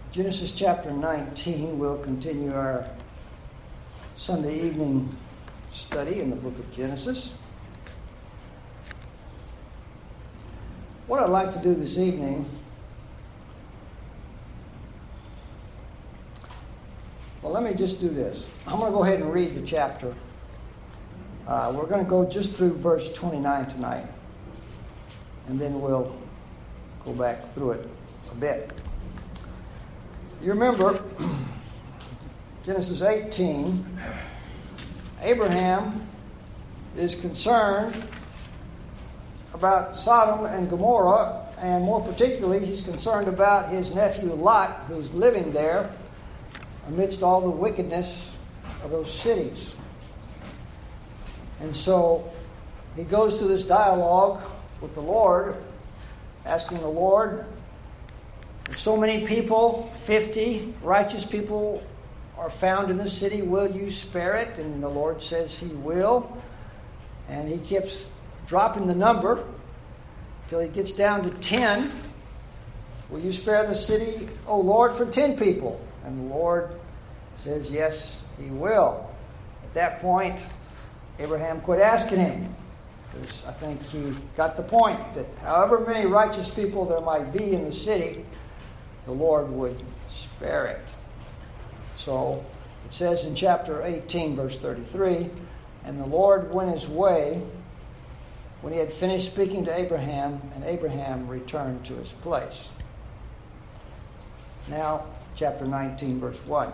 Genesis chapter 19, we'll continue our Sunday evening study in the book of Genesis. What I'd like to do this evening, well, let me just do this. I'm going to go ahead and read the chapter. We're going to go just through verse 29 tonight, and then we'll go back through it a bit. You remember, Genesis 18, Abraham is concerned about Sodom and Gomorrah, and more particularly, he's concerned about his nephew Lot, who's living there amidst all the wickedness of those cities. And so he goes through this dialogue with the Lord, asking the Lord, there's so many people, 50 righteous people are found in the city. Will you spare it? And the Lord says he will. And he keeps dropping the number until he gets down to 10. Will you spare the city, O Lord, for 10 people? And the Lord says, yes, he will. At that point, Abraham quit asking him, because I think he got the point that however many righteous people there might be in the city, the Lord would spare it. So it says in chapter 18, verse 33, and the Lord went his way when he had finished speaking to Abraham, and Abraham returned to his place. Now, chapter 19, verse 1.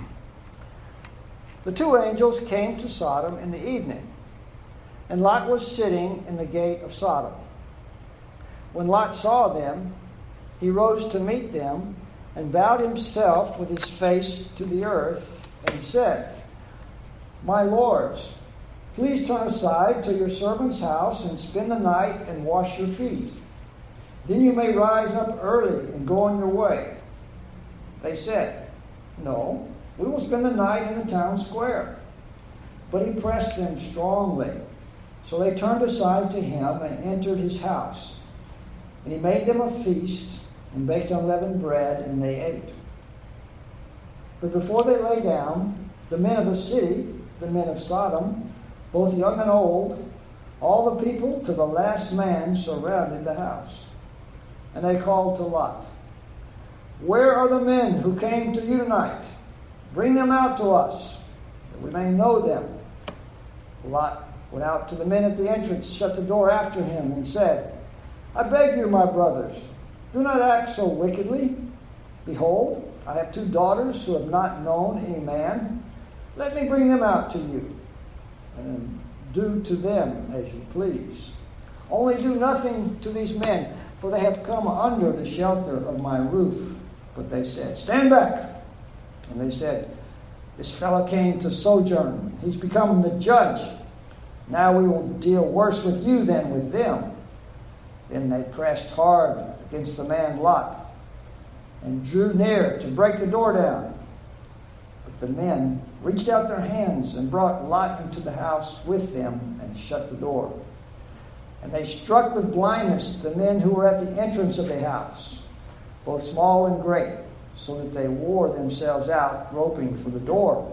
The two angels came to Sodom in the evening, and Lot was sitting in the gate of Sodom. When Lot saw them, he rose to meet them and bowed himself with his face to the earth and said, my lords, please turn aside to your servant's house and spend the night and wash your feet. Then you may rise up early and go on your way. They said, no, we will spend the night in the town square. But he pressed them strongly. So they turned aside to him and entered his house. And he made them a feast and baked unleavened bread, and they ate. But before they lay down, the men of the city, the men of Sodom, both young and old, all the people to the last man surrounded the house. And they called to Lot, where are the men who came to you tonight? Bring them out to us, that we may know them. Lot went out to the men at the entrance, shut the door after him, and said, I beg you, my brothers, do not act so wickedly. Behold, I have 2 daughters who have not known any man. Let me bring them out to you, and do to them as you please. Only do nothing to these men, for they have come under the shelter of my roof. But they said, stand back. And they said, this fellow came to sojourn. He's become the judge. Now we will deal worse with you than with them. Then they pressed hard against the man Lot and drew near to break the door down. But the men reached out their hands and brought Lot into the house with them and shut the door. And they struck with blindness the men who were at the entrance of the house, both small and great, so that they wore themselves out groping for the door.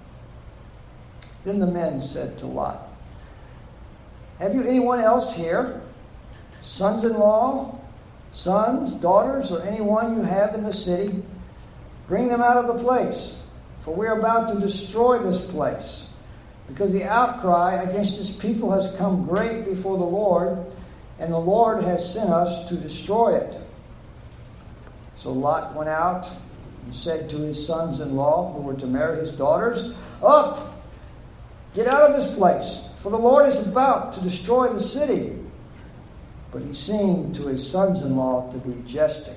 Then the men said to Lot, have you anyone else here? Sons-in-law, sons, daughters, or anyone you have in the city? Bring them out of the place, for we are about to destroy this place, because the outcry against his people has come great before the Lord, and the Lord has sent us to destroy it. So Lot went out and said to his sons-in-law, who were to marry his daughters, up, get out of this place, for the Lord is about to destroy the city. But he seemed to his sons-in-law to be jesting.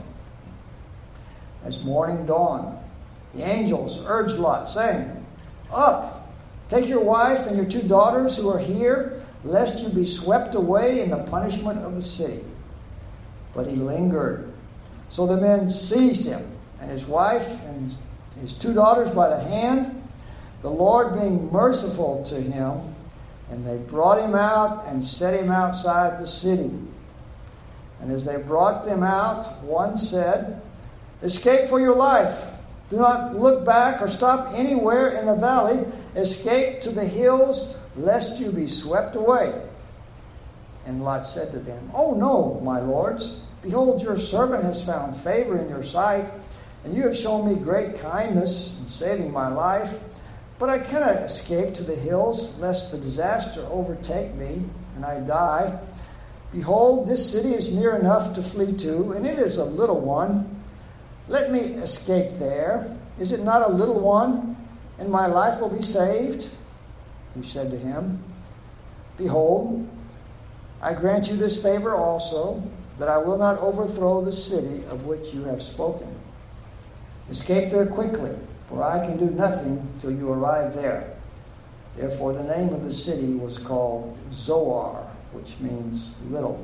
As morning dawned, the angels urged Lot, saying, up, take your wife and your 2 daughters who are here, lest you be swept away in the punishment of the city. But he lingered. So the men seized him and his wife and his 2 daughters by the hand, the Lord being merciful to him, and they brought him out and set him outside the city. And as they brought them out, one said, Escape for your life. Do not look back or stop anywhere in the valley. Escape to the hills, lest you be swept away. And Lot said to them, Oh no, my lords. Behold, your servant has found favor in your sight, and you have shown me great kindness in saving my life. But I cannot escape to the hills, lest the disaster overtake me, and I die. Behold, this city is near enough to flee to, and it is a little one. Let me escape there. Is it not a little one, and my life will be saved? He said to him, Behold, I grant you this favor also, that I will not overthrow the city of which you have spoken. Escape there quickly, for I can do nothing till you arrive there. Therefore the name of the city was called Zoar, which means little.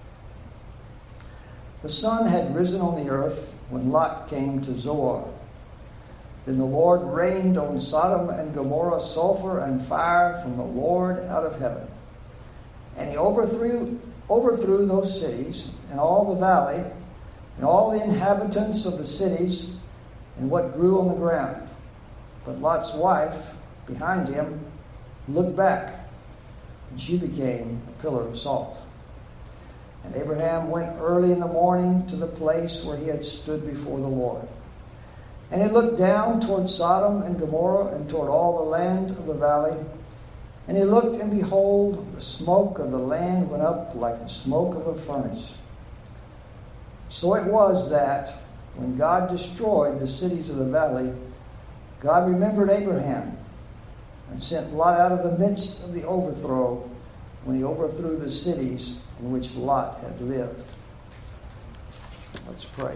The sun had risen on the earth when Lot came to Zoar. Then the Lord rained on Sodom and Gomorrah sulfur and fire from the Lord out of heaven. And he overthrew those cities and all the valley and all the inhabitants of the cities and what grew on the ground. But Lot's wife, behind him, looked back, and she became a pillar of salt. And Abraham went early in the morning to the place where he had stood before the Lord. And he looked down toward Sodom and Gomorrah and toward all the land of the valley. And he looked, and behold, the smoke of the land went up like the smoke of a furnace. So it was that when God destroyed the cities of the valley, God remembered Abraham and sent Lot out of the midst of the overthrow when he overthrew the cities in which Lot had lived. Let's pray.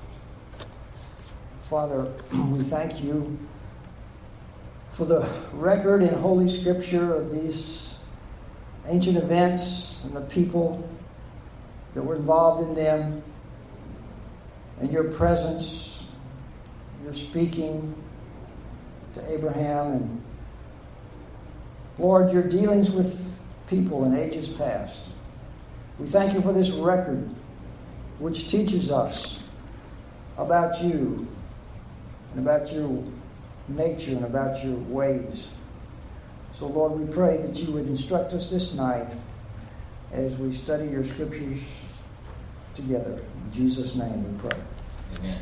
Father, we thank you for the record in Holy Scripture of these ancient events and the people that were involved in them, and your presence, your speaking to Abraham, and Lord, your dealings with people in ages past. We thank you for this record which teaches us about you and about your nature and about your ways. So, Lord, we pray that you would instruct us this night as we study your scriptures together. In Jesus' name we pray. Amen.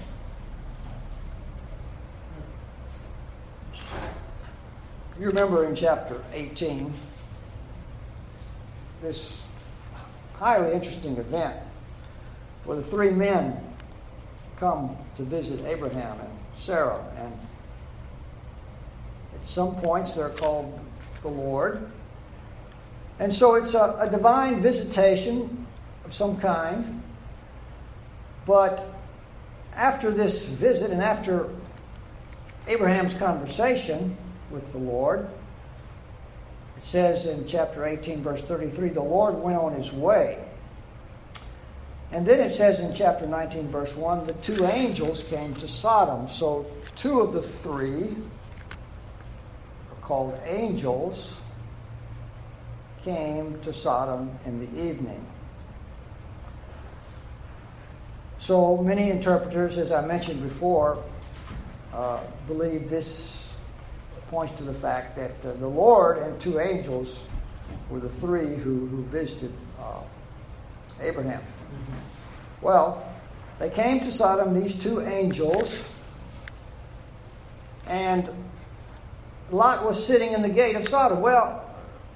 You remember in chapter 18 this highly interesting event where the three men come to visit Abraham and Sarah, and at some points they're called the Lord. And so it's a divine visitation of some kind. But after this visit and after Abraham's conversation with the Lord, it says in chapter 18, verse 33, the Lord went on his way. And then it says in chapter 19, verse 1, the two angels came to Sodom. So two of the three are called angels, came to Sodom in the evening. So many interpreters, as I mentioned before, believe this points to the fact that the Lord and two angels were the three who visited Abraham. Well, they came to Sodom, these two angels, and Lot was sitting in the gate of Sodom. Well,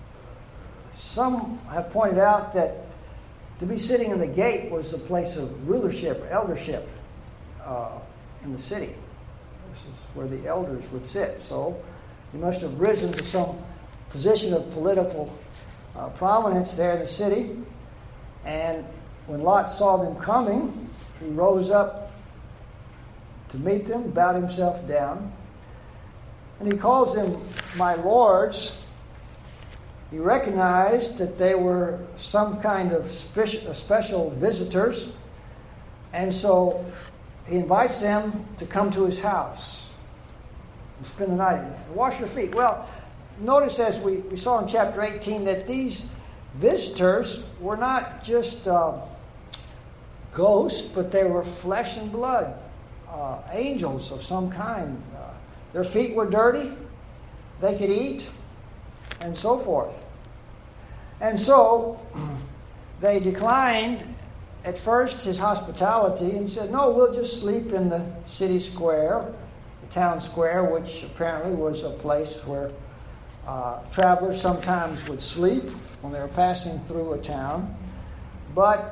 some have pointed out that to be sitting in the gate was a place of rulership, eldership in the city. This is where the elders would sit. So he must have risen to some position of political prominence there in the city. And when Lot saw them coming, he rose up to meet them, bowed himself down, and he calls them my lords. He recognized that they were some kind of special visitors, and so he invites them to come to his house and spend the night and wash your feet. Well, notice as we saw in chapter 18 that these visitors were not just ghosts, but they were flesh and blood, angels of some kind. Their feet were dirty. They could eat, and so forth. And so they declined at first his hospitality and said, no, we'll just sleep in the city square, the town square, which apparently was a place where travelers sometimes would sleep when they were passing through a town. But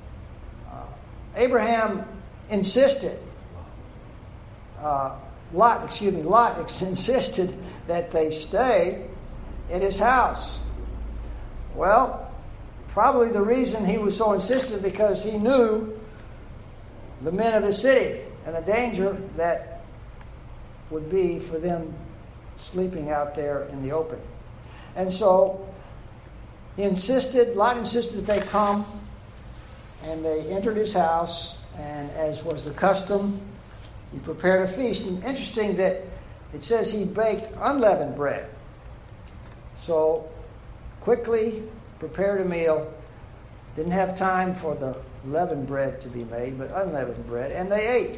Abraham insisted, Lot insisted that they stay in his house. Well, probably the reason he was so insistent because he knew the men of the city and the danger that would be for them sleeping out there in the open. And so Lot insisted that they come, and they entered his house, and as was the custom, he prepared a feast. And interesting that it says he baked unleavened bread. So quickly prepared a meal. Didn't have time for the leavened bread to be made, but unleavened bread, and they ate.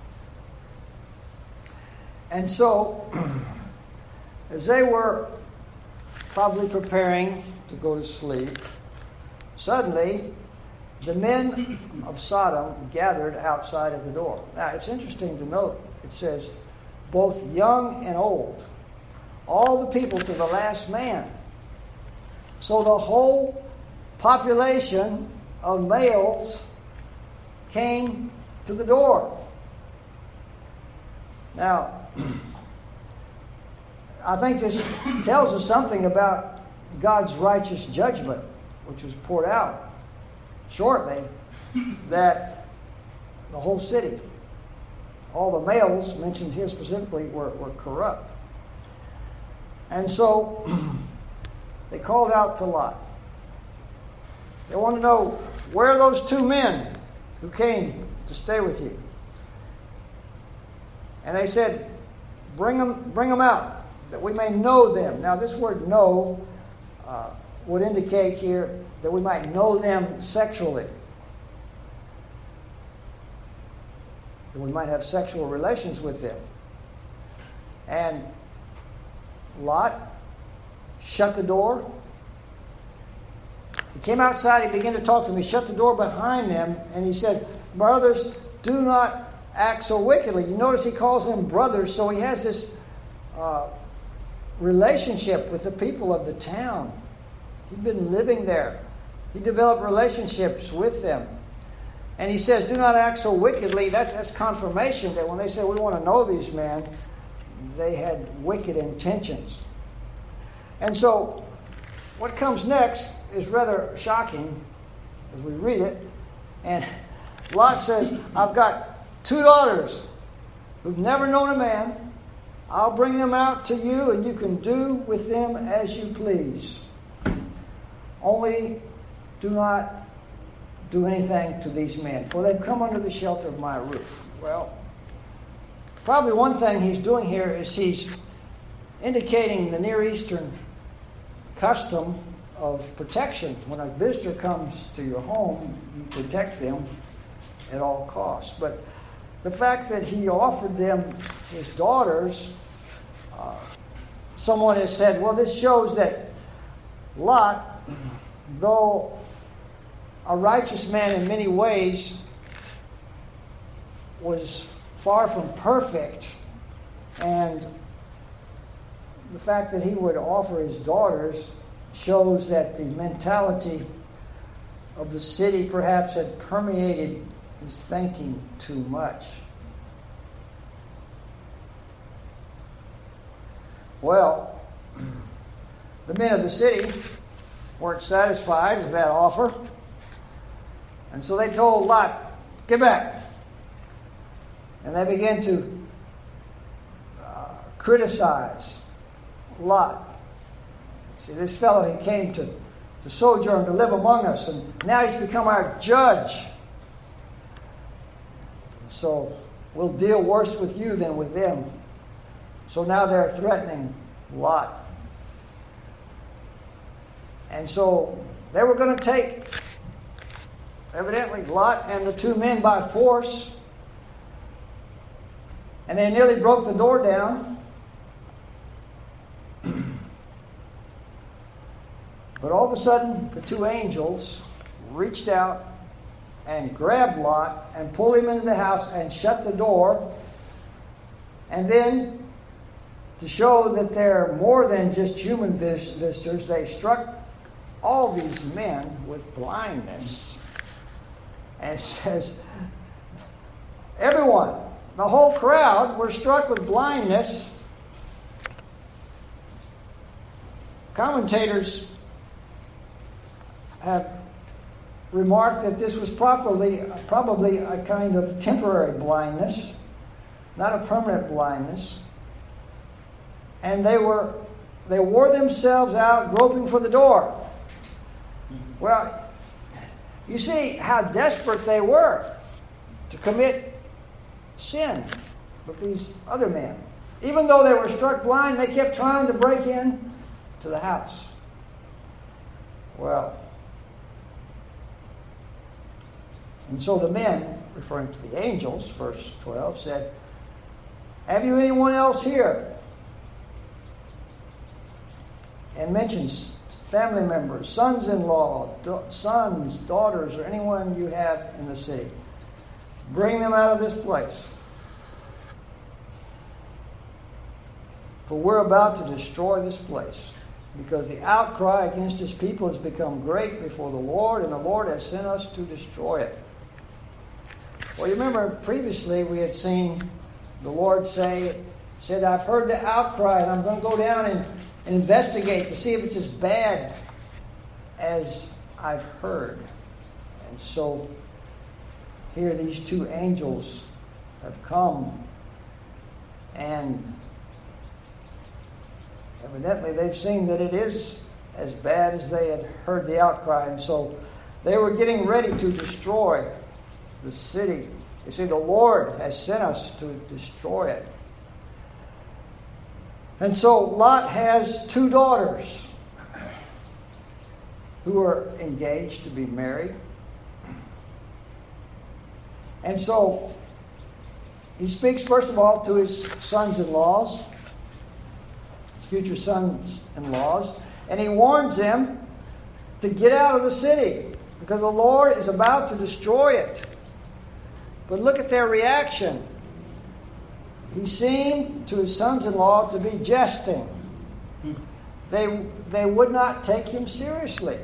And so, as they were probably preparing to go to sleep, suddenly the men of Sodom gathered outside of the door. Now, it's interesting to note, it says, both young and old, all the people to the last man. So the whole population of males came to the door. Now, I think this tells us something about God's righteous judgment, which was poured out shortly, that the whole city, all the males mentioned here specifically, were corrupt. And so they called out to Lot. They want to know, where are those two men who came to stay with you? And they said, bring them out, that we may know them. Now, this word know would indicate here that we might know them sexually. That we might have sexual relations with them. And Lot shut the door. He came outside, he began to talk to them. He shut the door behind them, and he said, brothers, do not act so wickedly. You notice he calls them brothers, so he has this relationship with the people of the town. He'd been living there. He developed relationships with them. And he says, do not act so wickedly. That's confirmation that when they said, we want to know these men, they had wicked intentions. And so what comes next is rather shocking as we read it. And Lot says, I've got 2 daughters who've never known a man. I'll bring them out to you, and you can do with them as you please. Only do not do anything to these men, for they've come under the shelter of my roof. Well, probably one thing he's doing here is he's indicating the Near Eastern custom of protection. When a visitor comes to your home, you protect them at all costs. But the fact that he offered them his daughters, someone has said, well, this shows that Lot, though a righteous man in many ways, was far from perfect. And the fact that he would offer his daughters shows that the mentality of the city perhaps had permeated his thinking too much. Well, the men of the city weren't satisfied with that offer. And so they told Lot, get back. And they began to criticize Lot. See, this fellow, he came to sojourn, to live among us, and now he's become our judge. So we'll deal worse with you than with them. So now they're threatening Lot. And so they were going to take, evidently, Lot and the 2 men by force. And they nearly broke the door down. But all of a sudden, the two angels reached out and grabbed Lot and pulled him into the house and shut the door. And then, to show that they're more than just human visitors, they struck all these men with blindness. And it says, everyone, the whole crowd, were struck with blindness. Commentators have remarked that this was probably a kind of temporary blindness, not a permanent blindness. And they wore themselves out groping for the door. Well, you see how desperate they were to commit sin with these other men. Even though they were struck blind, they kept trying to break in to the house. Well, and so the men, referring to the angels, verse 12, said, "Have you anyone else here?" And mentions family members, sons-in-law, sons, daughters, or anyone you have in the city. Bring them out of this place. For we're about to destroy this place, because the outcry against his people has become great before the Lord, and the Lord has sent us to destroy it. Well, you remember previously we had seen the Lord said, I've heard the outcry, and I'm going to go down and investigate to see if it's as bad as I've heard. And so here these two angels have come, and evidently they've seen that it is as bad as they had heard the outcry, and so they were getting ready to destroy the city. You see, the Lord has sent us to destroy it. And so Lot has two daughters who are engaged to be married. And so he speaks, first of all, to his sons-in-laws, his future sons-in-laws, and he warns them to get out of the city because the Lord is about to destroy it. But look at their reaction. He seemed to his sons-in-law to be jesting. They would not take him seriously.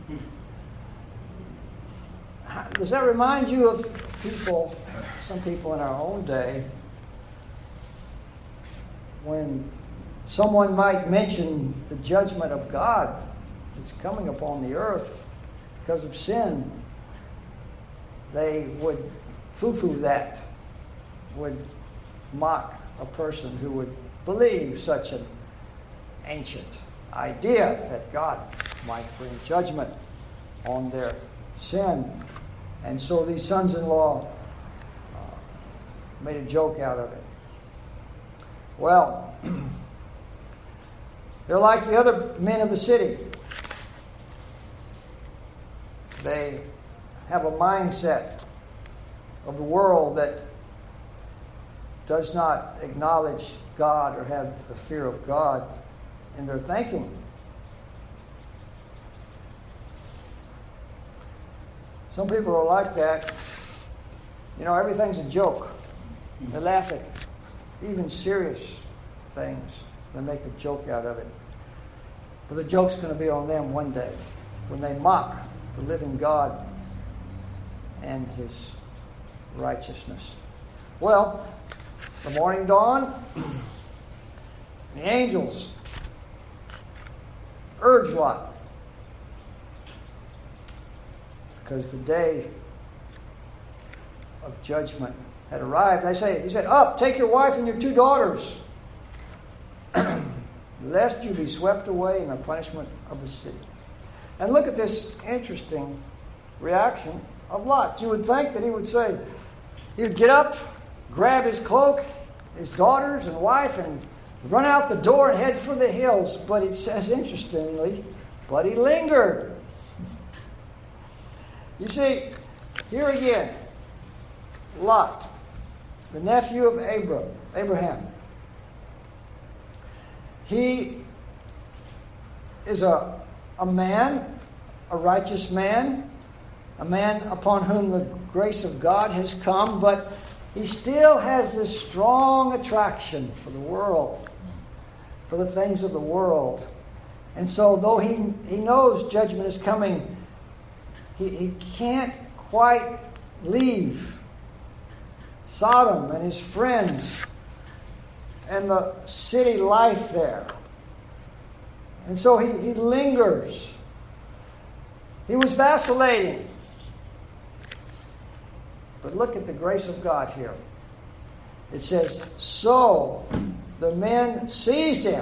Does that remind you of some people in our own day, when someone might mention the judgment of God that's coming upon the earth because of sin? They would foo-foo that, would mock a person who would believe such an ancient idea that God might bring judgment on their sin. And so these sons-in-law made a joke out of it. Well, they're like the other men of the city. They have a mindset of the world that does not acknowledge God or have the fear of God in their thinking. Some people are like that. You know, everything's a joke. They're laughing. Even serious things, they make a joke out of it. But the joke's going to be on them one day when they mock the living God and his righteousness. Well, the morning dawned. The angels urged Lot, because the day of judgment had arrived. He said, "Up, take your wife and your two daughters, lest you be swept away in the punishment of the city." And look at this interesting reaction of Lot. You would think that he would say, he would get up, grab his cloak, his daughters and wife, and run out the door and head for the hills. But it says, interestingly, but he lingered. You see, here again, Lot the nephew of Abraham. He is a man, a righteous man, a man upon whom the grace of God has come, but he still has this strong attraction for the world, for the things of the world. And so though he knows judgment is coming, he can't quite leave Sodom and his friends and the city life there. And so he lingers. He was vacillating. But look at the grace of God here. It says, so the men seized him.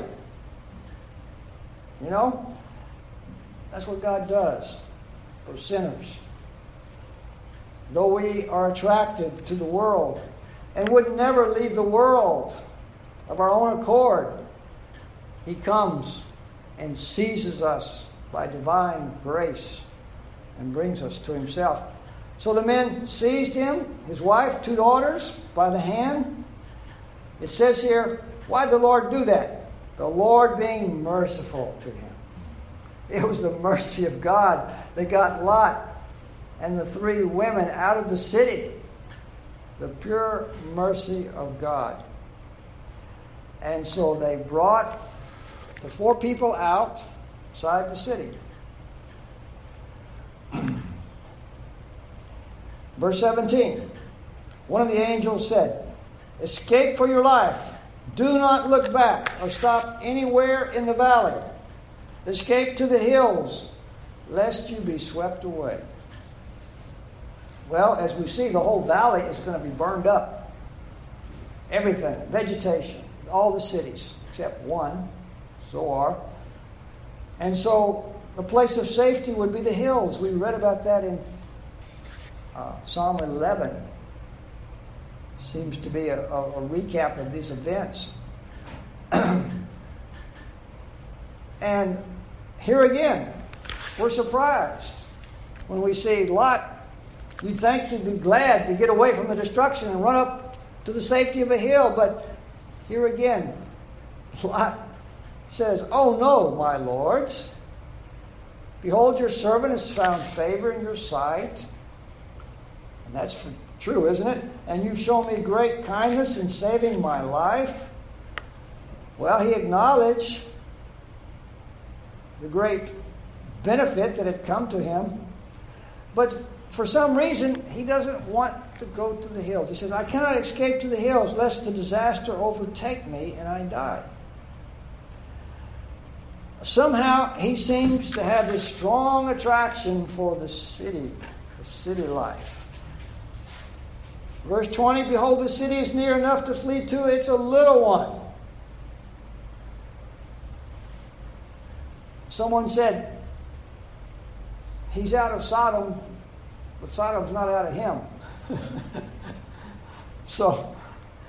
You know, that's what God does for sinners. Though we are attracted to the world and would never leave the world of our own accord, He comes and seizes us by divine grace and brings us to Himself. So the men seized him, his wife, 2 daughters, by the hand. It says here, why did the Lord do that? The Lord being merciful to him. It was the mercy of God that got Lot and the 3 women out of the city. The pure mercy of God. And so they brought the 4 people outside the city. Verse 17. One of the angels said, escape for your life. Do not look back or stop anywhere in the valley. Escape to the hills, lest you be swept away. Well, as we see, the whole valley is going to be burned up. Everything, vegetation, all the cities, except one, Zoar. And so the place of safety would be the hills. We read about that in Psalm 11. Seems to be a recap of these events. And here again, we're surprised when we see Lot. You'd think he'd be glad to get away from the destruction and run up to the safety of a hill. But here again, Lot says, oh no, my lords. Behold, your servant has found favor in your sight. And that's true, isn't it? And you've shown me great kindness in saving my life. Well, he acknowledged the great benefit that had come to him. But for some reason, he doesn't want to go to the hills. He says, I cannot escape to the hills lest the disaster overtake me and I die. Somehow, he seems to have this strong attraction for the city life. Verse 20, behold, the city is near enough to flee to. It's a little one. Someone said, he's out of Sodom, but Sodom's not out of him. So,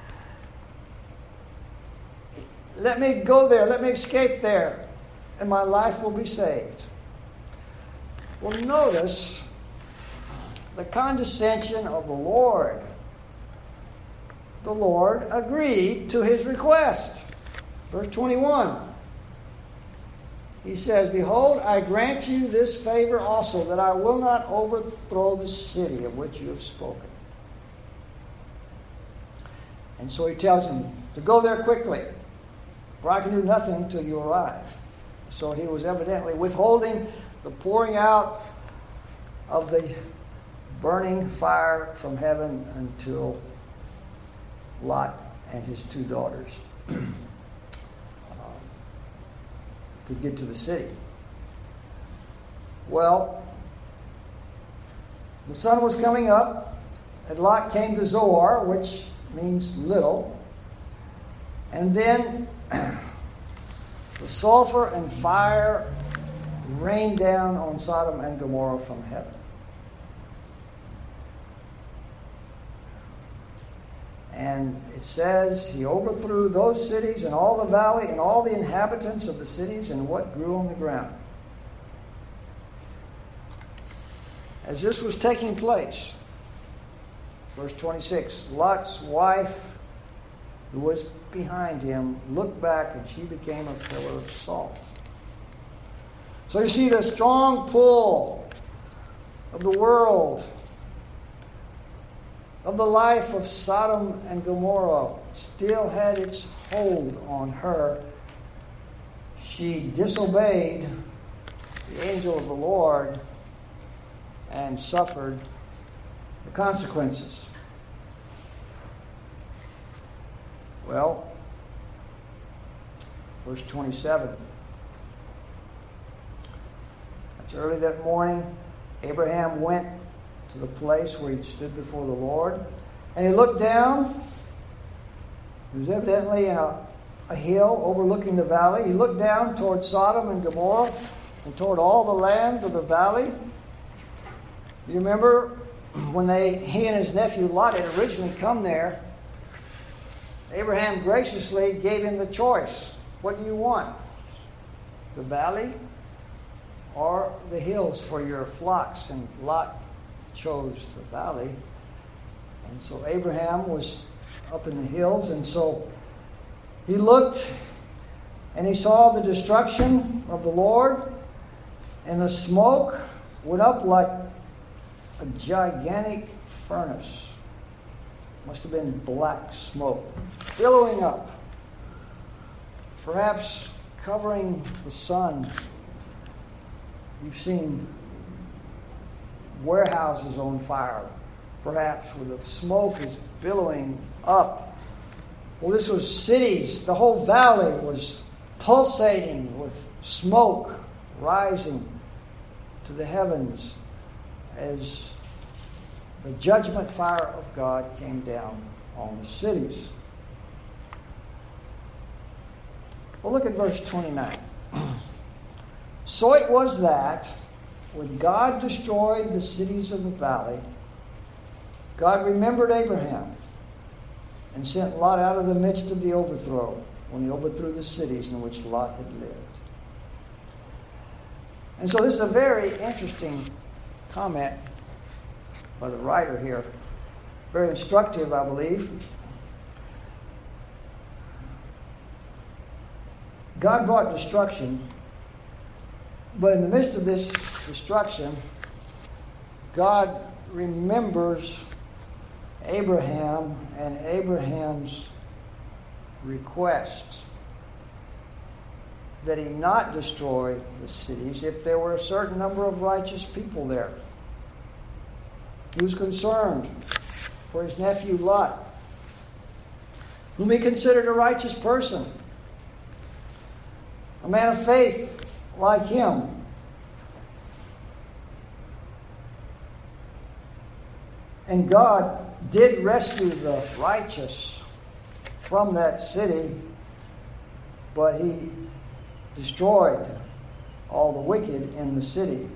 let me go there, let me escape there, and my life will be saved. Well, notice the condescension of the Lord. The Lord agreed to his request. Verse 21. He says, behold, I grant you this favor also, that I will not overthrow the city of which you have spoken. And so he tells him to go there quickly, for I can do nothing till you arrive. So he was evidently withholding the pouring out of the burning fire from heaven until Lot and his 2 daughters could get to the city. Well, the sun was coming up, and Lot came to Zoar, which means little. And then the sulfur and fire rained down on Sodom and Gomorrah from heaven. And it says he overthrew those cities and all the valley and all the inhabitants of the cities and what grew on the ground. As this was taking place, Verse 26, Lot's wife, who was behind him, looked back, and she became a pillar of salt. So you see the strong pull of the world, of the life of Sodom and Gomorrah, still had its hold on her. She disobeyed the angel of the Lord and suffered the consequences. Well, verse 27. That's early that morning. Abraham went to the place where he stood before the Lord, and he looked down. It was evidently in a hill overlooking the valley. He looked down toward Sodom and Gomorrah and toward all the land of the valley. You remember when he and his nephew Lot had originally come there, Abraham graciously gave him the choice. What do you want? The valley or the hills for your flocks? And Lot chose the valley. And so Abraham was up in the hills, and so he looked and he saw the destruction of the Lord, and the smoke went up like a gigantic furnace. Must have been black smoke, billowing up, perhaps covering the sun. You've seen warehouses on fire, perhaps, where the smoke is billowing up. Well, this was cities. The whole valley was pulsating with smoke rising to the heavens as the judgment fire of God came down on the cities. Well, look at verse 29. So it was that when God destroyed the cities of the valley, God remembered Abraham and sent Lot out of the midst of the overthrow when he overthrew the cities in which Lot had lived. And so this is a very interesting comment by the writer here. Very instructive, I believe. God brought destruction, but in the midst of this destruction, God remembers Abraham and Abraham's request that he not destroy the cities if there were a certain number of righteous people there. He was concerned for his nephew Lot, whom he considered a righteous person, a man of faith like him. And God did rescue the righteous from that city, but he destroyed all the wicked in the city.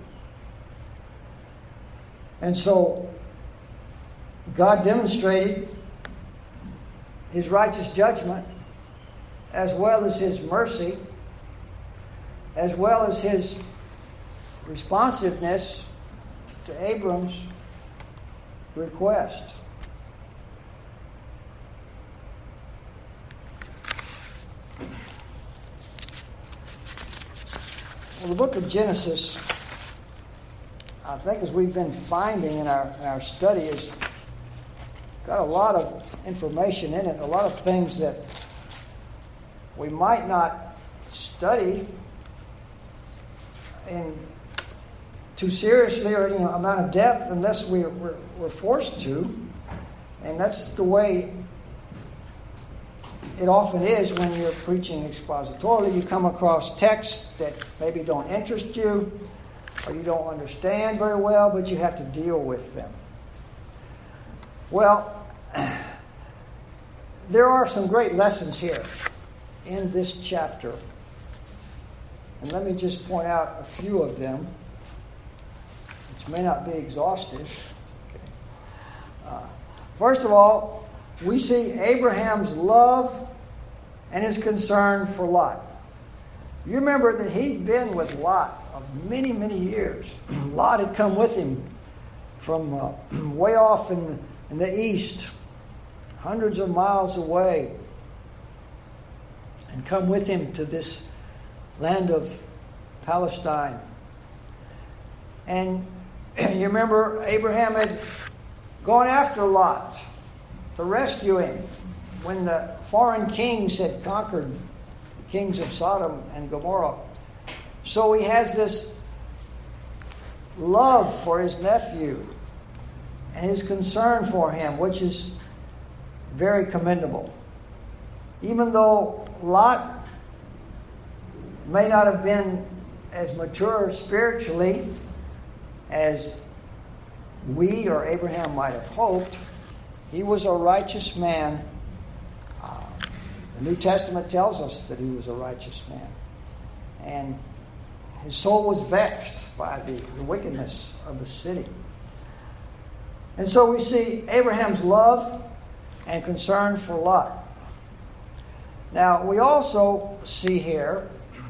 And so God demonstrated his righteous judgment as well as his mercy, as well as his responsiveness to Abram's request. Well, the book of Genesis, I think, as we've been finding in our study, has got a lot of information in it, a lot of things that we might not study in too seriously or any amount of depth unless we're forced to. And that's the way it often is when you're preaching expositorily. You come across texts that maybe don't interest you or you don't understand very well, but you have to deal with them. Well, there are some great lessons here in this chapter. And let me just point out a few of them, which may not be exhaustive. First of all, we see Abraham's love and his concern for Lot. You remember that he'd been with Lot of many, many years. Lot had come with him from way off in in the east, hundreds of miles away, and come with him to this land of Palestine. And you remember Abraham had gone after Lot to rescue him when the foreign kings had conquered the kings of Sodom and Gomorrah. So he has this love for his nephew and his concern for him, which is very commendable. Even though Lot may not have been as mature spiritually as we or Abraham might have hoped, he was a righteous man. The New Testament tells us that he was a righteous man. And his soul was vexed by the wickedness of the city. And so we see Abraham's love and concern for Lot. Now, we also see here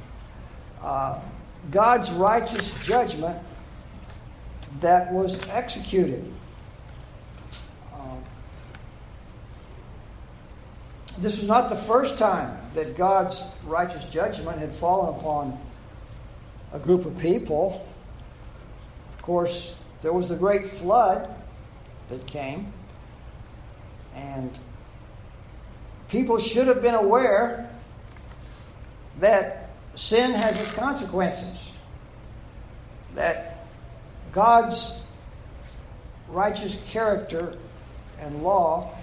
God's righteous judgment that was executed. This was not the first time that God's righteous judgment had fallen upon a group of people. Of course, there was the great flood that came, and people should have been aware that sin has its consequences, that God's righteous character and law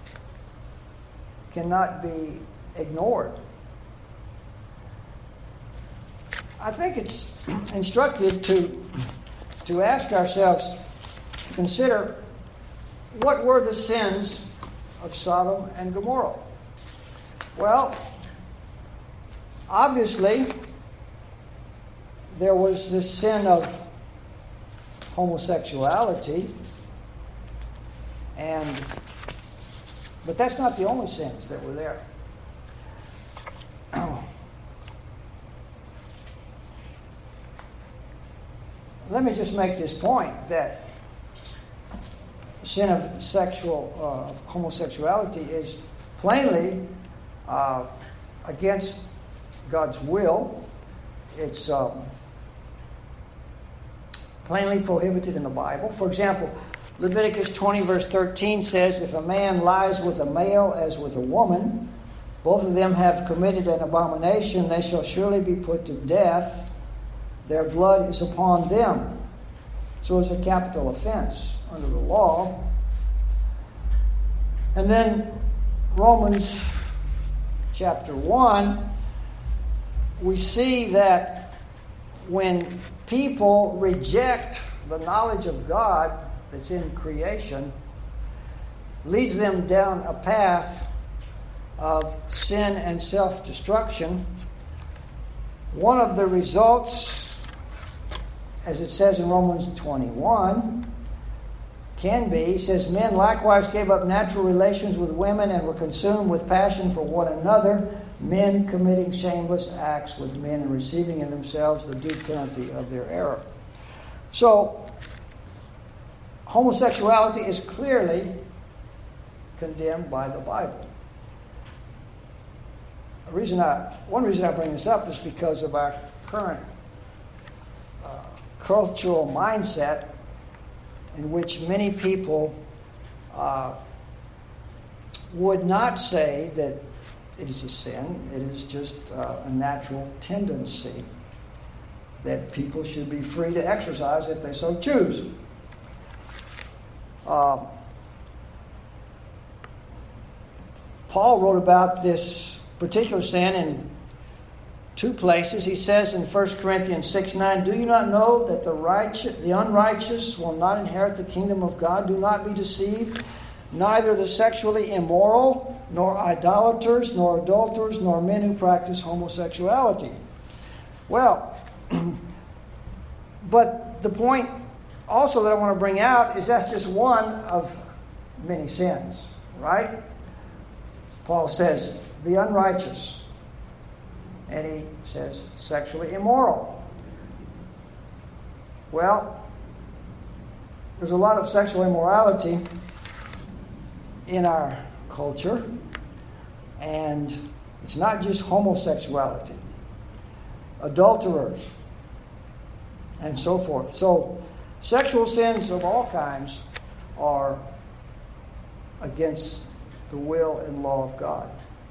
cannot be ignored. I think it's instructive to ask ourselves, to consider what were the sins of Sodom and Gomorrah. Well, obviously, there was this sin of homosexuality, but that's not the only sins that were there. Let me just make this point that the sin of homosexuality is plainly against God's will. It's plainly prohibited in the Bible. For example, Leviticus 20 verse 13 says, if a man lies with a male as with a woman, both of them have committed an abomination, they shall surely be put to death. Their blood is upon them. So it's a capital offense under the law. And then Romans chapter 1, we see that when people reject the knowledge of God that's in creation, leads them down a path of sin and self-destruction. One of the results, as it says in Romans 21, can be, he says, men likewise gave up natural relations with women and were consumed with passion for one another, men committing shameless acts with men and receiving in themselves the due penalty of their error. So, homosexuality is clearly condemned by the Bible. One reason I bring this up is because of our current cultural mindset in which many people would not say that it is a sin. It is just a natural tendency that people should be free to exercise if they so choose. Paul wrote about this particular sin in two places. He says in 1 Corinthians 6:9, do you not know that the unrighteous will not inherit the kingdom of God? Do not be deceived. Neither the sexually immoral, nor idolaters, nor adulterers, nor men who practice homosexuality. Well, but the point also that I want to bring out is that's just one of many sins, right? Paul says the unrighteous, and he says sexually immoral. Well, there's a lot of sexual immorality in our culture, and it's not just homosexuality, adulterers, and so forth. So sexual sins of all kinds are against the will and law of God.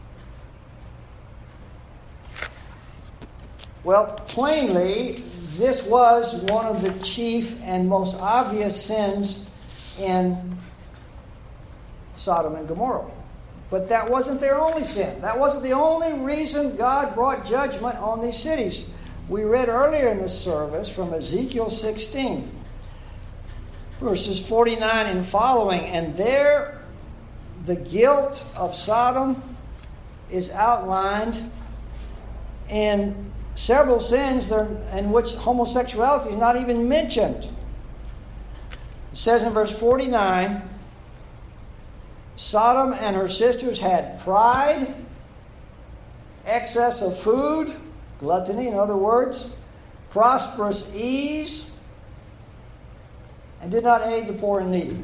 Well, plainly, this was one of the chief and most obvious sins in Sodom and Gomorrah. But that wasn't their only sin. That wasn't the only reason God brought judgment on these cities. We read earlier in this service from Ezekiel 16, verses 49 and following, and there the guilt of Sodom is outlined in several sins in which homosexuality is not even mentioned. It says in verse 49, Sodom and her sisters had pride, excess of food, gluttony in other words, prosperous ease, and did not aid the poor and needy.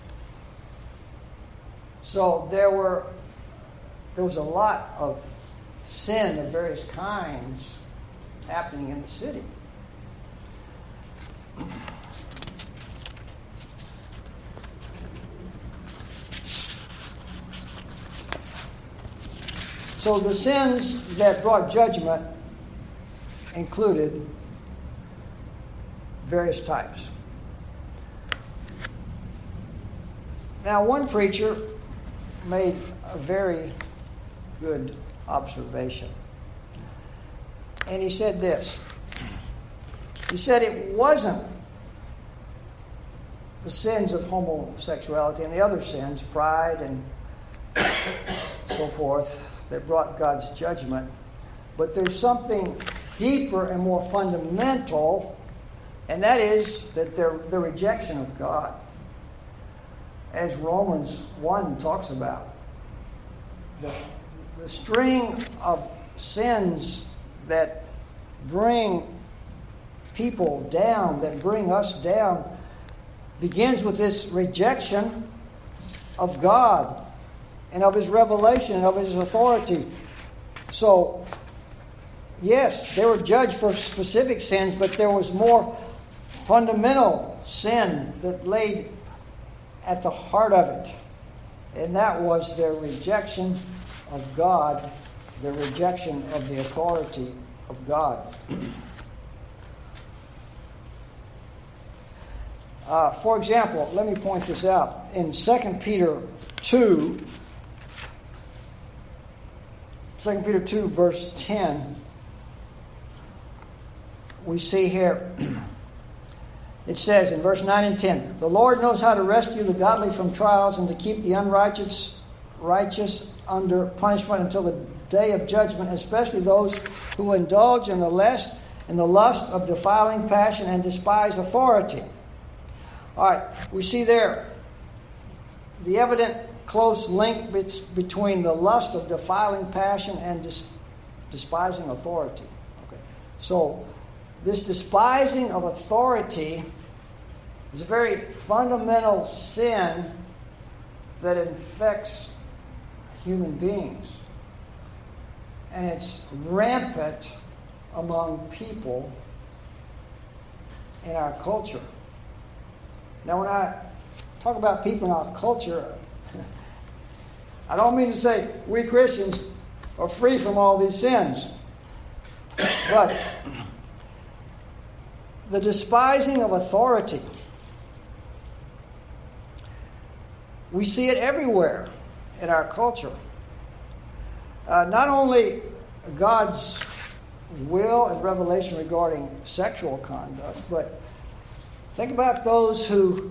So there was a lot of sin of various kinds happening in the city. So the sins that brought judgment included various types. Now, one preacher made a very good observation. And he said this. He said it wasn't the sins of homosexuality and the other sins, pride and so forth, that brought God's judgment. But there's something deeper and more fundamental, and that is that the rejection of God. As Romans 1 talks about, the string of sins that bring people down, that bring us down, begins with this rejection of God and of His revelation and of His authority. So, yes, they were judged for specific sins, but there was more fundamental sin that laid at the heart of it. And that was their rejection of God, their rejection of the authority of God. For example, let me point this out. In 2 Peter 2, verse 10, we see here, it says in verse 9 and 10, the Lord knows how to rescue the godly from trials and to keep the unrighteous under punishment until the day of judgment, especially those who indulge in the lust of defiling passion and despise authority. All right, we see there the evident close link between the lust of defiling passion and despising authority. Okay, so this despising of authority is a very fundamental sin that infects human beings. And it's rampant among people in our culture. Now, when I talk about people in our culture, I don't mean to say we Christians are free from all these sins. But the despising of authority, we see it everywhere in our culture. Not only God's will and revelation regarding sexual conduct, but think about those who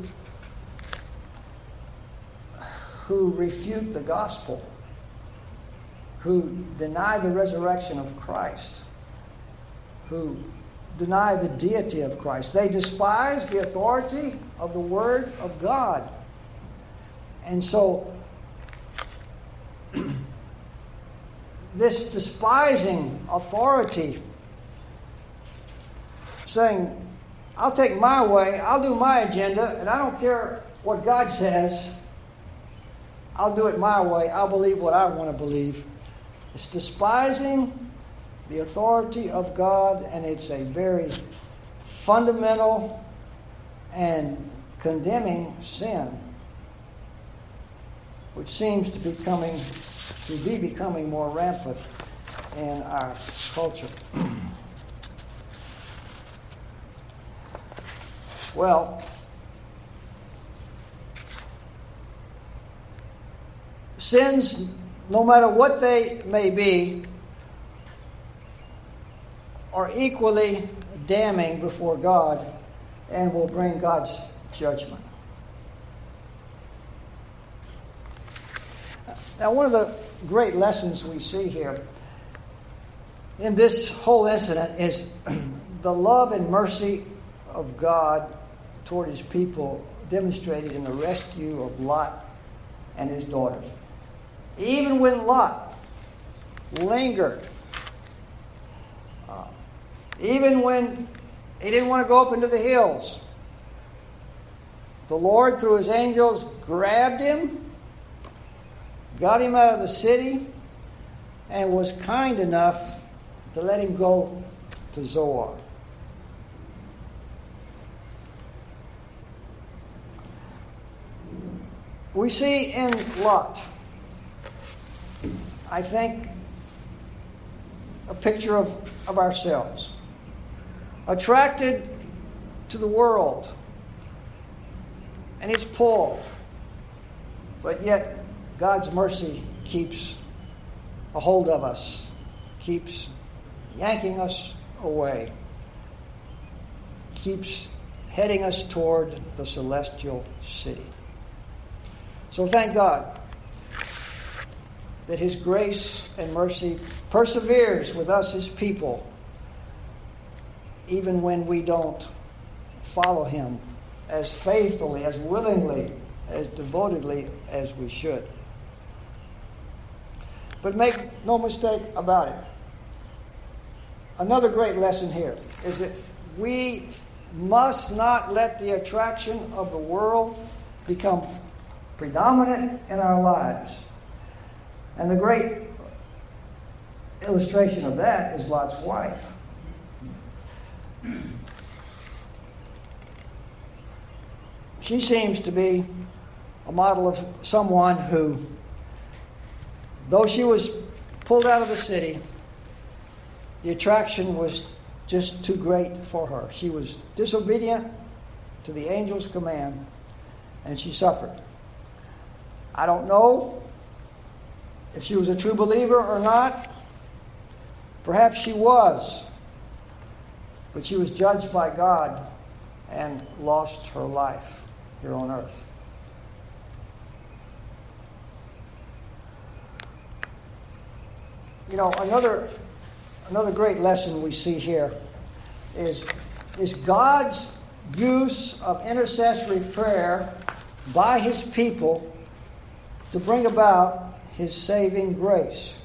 refute the gospel, who deny the resurrection of Christ, who deny the deity of Christ. They despise the authority of the Word of God. And so, this despising authority, saying, I'll take my way, I'll do my agenda, and I don't care what God says, I'll do it my way. I'll believe what I want to believe. It's despising the authority of God, and it's a very fundamental and condemning sin, which seems to be becoming more rampant in our culture. Well, sins, no matter what they may be, are equally damning before God and will bring God's judgment. Now, one of the great lessons we see here in this whole incident is the love and mercy of God toward His people demonstrated in the rescue of Lot and his daughters. Even when Lot lingered, even when he didn't want to go up into the hills, the Lord, through His angels, grabbed him, got him out of the city, and was kind enough to let him go to Zoar. We see in Lot, I think, a picture of ourselves. Attracted to the world and its pull, but yet God's mercy keeps a hold of us, keeps yanking us away, keeps heading us toward the celestial city. So thank God that His grace and mercy perseveres with us, His people, even when we don't follow Him as faithfully, as willingly, as devotedly as we should. But make no mistake about it. Another great lesson here is that we must not let the attraction of the world become predominant in our lives. And the great illustration of that is Lot's wife. She seems to be a model of someone who, though she was pulled out of the city, the attraction was just too great for her. She was disobedient to the angel's command, and she suffered. I don't know if she was a true believer or not. Perhaps she was. But she was judged by God and lost her life here on earth. You know, another great lesson we see here is God's use of intercessory prayer by His people to bring about His saving grace.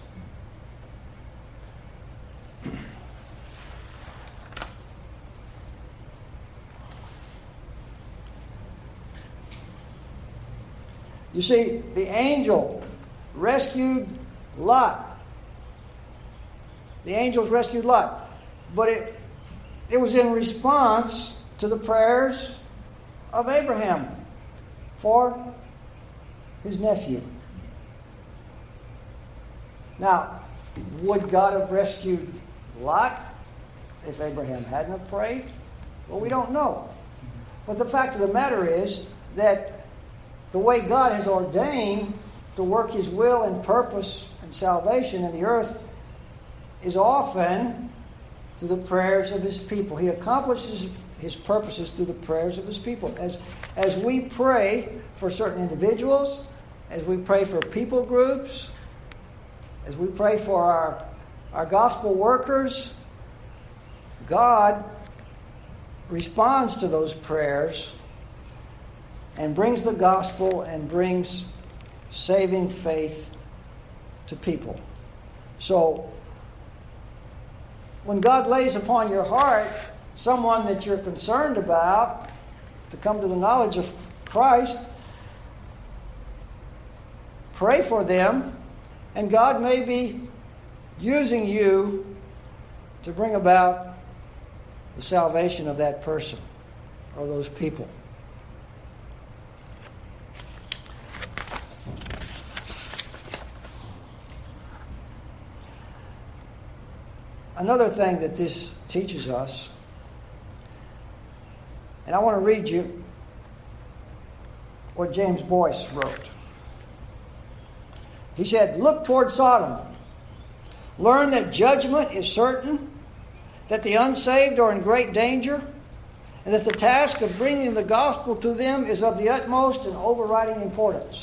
You see, the angel rescued Lot. The angels rescued Lot. But it was in response to the prayers of Abraham for his nephew. Now, would God have rescued Lot if Abraham hadn't have prayed? Well, we don't know. But the fact of the matter is that the way God has ordained to work His will and purpose and salvation in the earth is often through the prayers of His people. He accomplishes His purposes through the prayers of His people. As we pray for certain individuals, as we pray for people groups, as we pray for our gospel workers, God responds to those prayers and brings the gospel and brings saving faith to people. So, when God lays upon your heart someone that you're concerned about to come to the knowledge of Christ, pray for them, and God may be using you to bring about the salvation of that person or those people. Another thing that this teaches us, and I want to read you what James Boyce wrote. He said, "Look toward Sodom. Learn that judgment is certain, that the unsaved are in great danger, and that the task of bringing the gospel to them is of the utmost and overriding importance."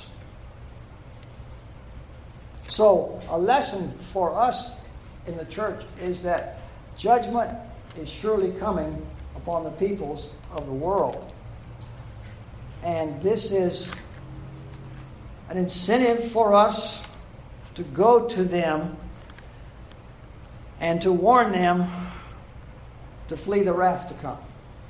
So, a lesson for us in the church is that judgment is surely coming upon the peoples of the world. And this is an incentive for us to go to them and to warn them to flee the wrath to come.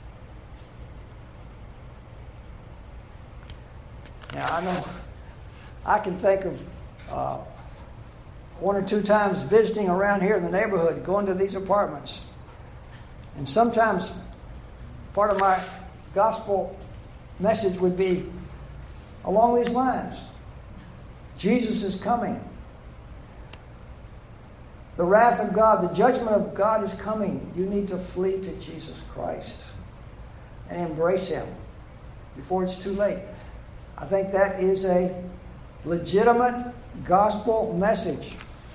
Now, I know I can think of one or two times visiting around here in the neighborhood, going to these apartments. And sometimes part of my gospel message would be along these lines. Jesus is coming. The wrath of God, the judgment of God is coming. You need to flee to Jesus Christ and embrace Him before it's too late. I think that is a legitimate gospel message.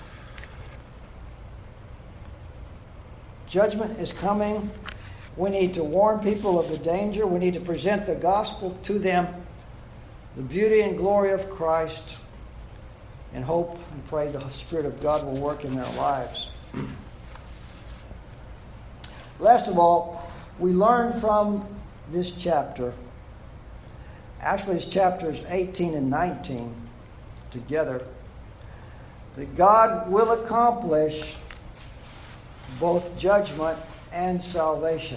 Judgment is coming. We need to warn people of the danger. We need to present the gospel to them, the beauty and glory of Christ, and hope and pray the Spirit of God will work in their lives. Last of all, we learn from this chapter, actually it's chapters 18 and 19 together, that God will accomplish both judgment and salvation.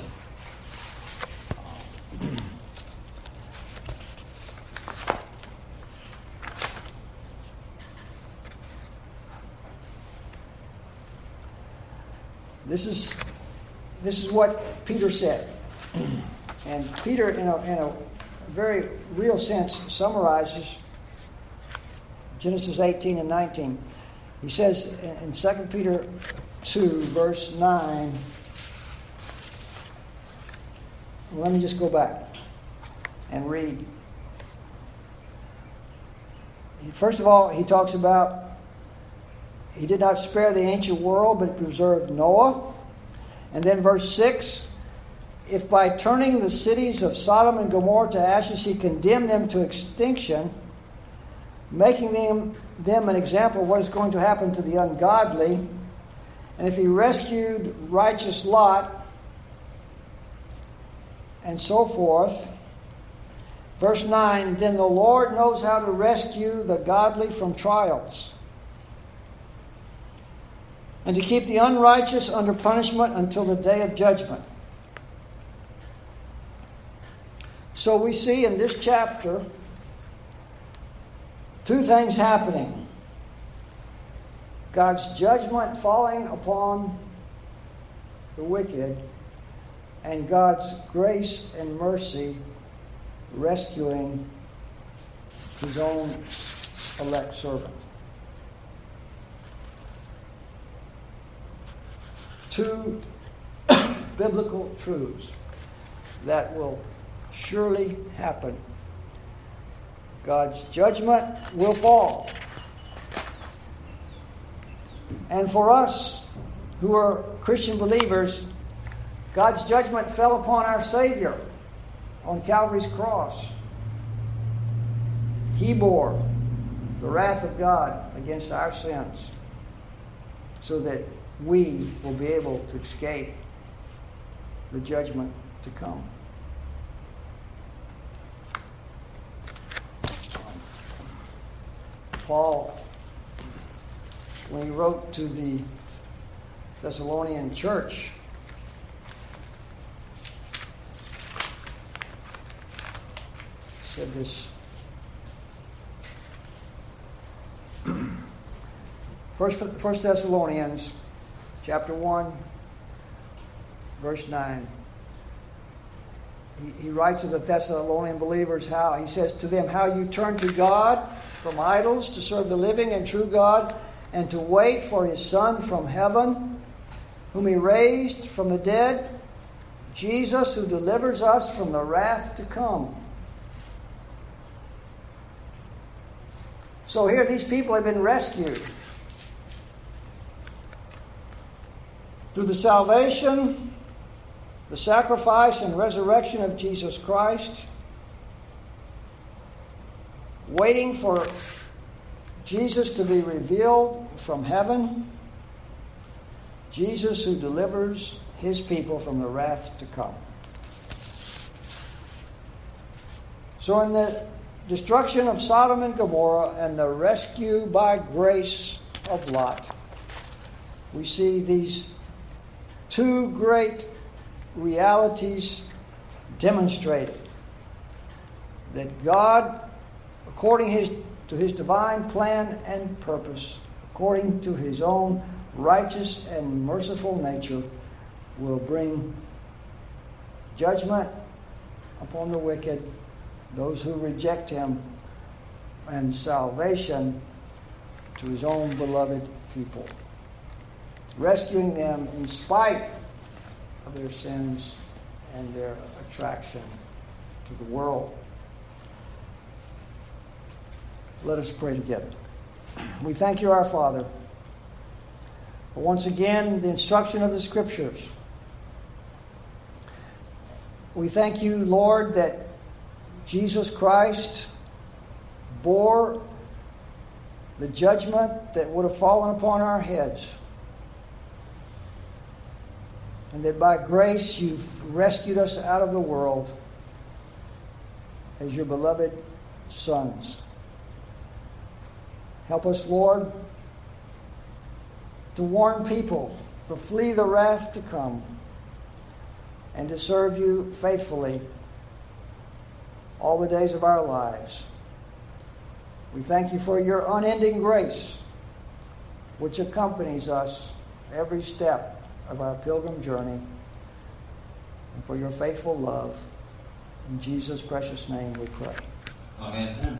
This is what Peter said. And Peter, in a very real sense, summarizes Genesis 18 and 19. He says in 2 Peter 2, verse 9, let me just go back and read. First of all, he talks about He did not spare the ancient world, but preserved Noah. And then verse 6, if by turning the cities of Sodom and Gomorrah to ashes he condemned them to extinction, making them an example of what is going to happen to the ungodly, and if he rescued righteous Lot, and so forth. Verse 9, then the Lord knows how to rescue the godly from trials, and to keep the unrighteous under punishment until the day of judgment. So we see in this chapter two things happening. God's judgment falling upon the wicked, and God's grace and mercy rescuing His own elect servant. Two biblical truths that will surely happen. God's judgment will fall. And for us who are Christian believers, God's judgment fell upon our Savior on Calvary's cross. He bore the wrath of God against our sins so that we will be able to escape the judgment to come. Paul, when he wrote to the Thessalonian church, said this: First Thessalonians chapter 1, verse 9. He writes to the Thessalonian believers how, he says to them, how you turn to God from idols to serve the living and true God and to wait for His Son from heaven, whom He raised from the dead, Jesus, who delivers us from the wrath to come. So here these people have been rescued through the salvation, the sacrifice and resurrection of Jesus Christ, waiting for Jesus to be revealed from heaven, Jesus who delivers His people from the wrath to come. So in the destruction of Sodom and Gomorrah and the rescue by grace of Lot, we see these two great realities demonstrated. That God, according to His divine plan and purpose, according to His own righteous and merciful nature, will bring judgment upon the wicked, those who reject Him, and salvation to His own beloved people, rescuing them in spite of their sins and their attraction to the world. Let us pray together. We thank You, our Father, for once again the instruction of the Scriptures. We thank You, Lord, that Jesus Christ bore the judgment that would have fallen upon our heads, and that by grace You've rescued us out of the world as Your beloved sons. Help us, Lord, to warn people to flee the wrath to come and to serve You faithfully all the days of our lives. We thank You for Your unending grace, which accompanies us every step of our pilgrim journey, and for Your faithful love. In Jesus' precious name we pray. Amen.